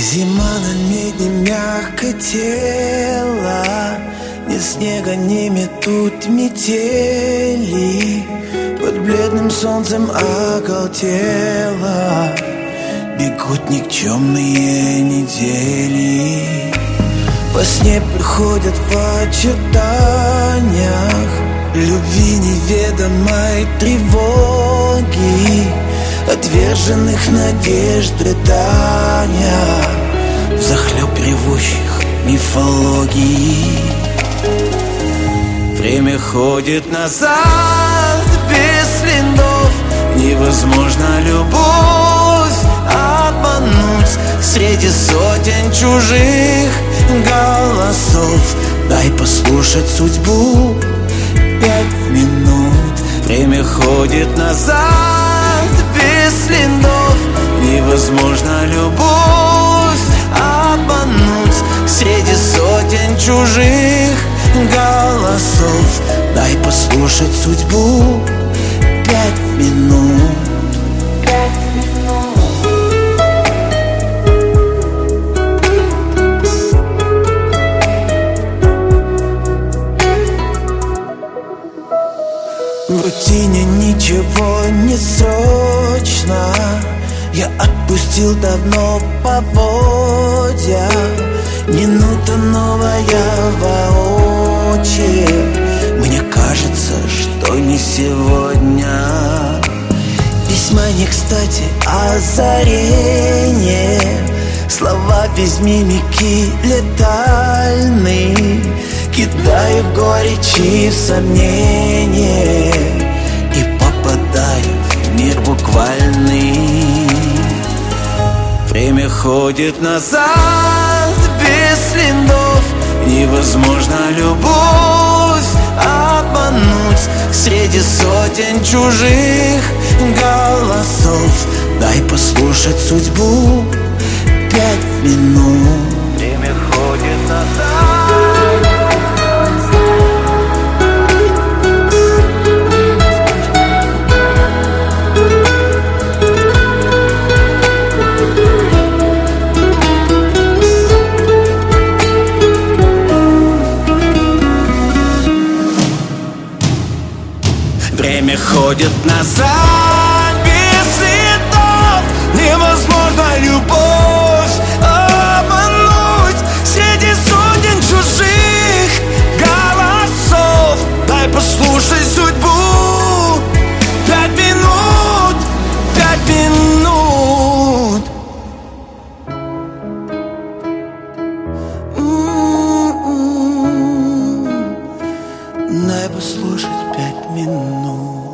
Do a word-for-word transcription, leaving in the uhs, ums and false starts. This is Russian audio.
Зима на медне мягкое тело, ни снега, ни метут метели. Под бледным солнцем оголтело бегут никчемные недели. Во сне приходят в очертаниях любви неведомой тревоги, отверженных надежд рыдания, взахлеб ревущих мифологий. Время ходит назад без следов, невозможно любовь обмануть среди сотен чужих голосов. Дай послушать судьбу пять минут. Время ходит назад без следов, невозможно любовь обмануть среди сотен чужих голосов. Дай послушать судьбу пять минут. Пять минут. В рутине ничего не срочно, я отпустил давно поводья. Минута новая воочию, мне кажется, что не сегодня. Весьма не кстати озарение, слова без мимики летальны, кидаю горечи в сомнение и попадаю в мир буквальный. Время ходит назад без следов, невозможно любовь обмануть среди сотен чужих голосов. Дай послушать судьбу пять минут. Время ходит назад. Время ходит назад без следов, невозможно любовь обмануть среди сотен чужих голосов. Дай послушать судьбу пять минут, пять минут. М-м-м. Дай послушать пять минут.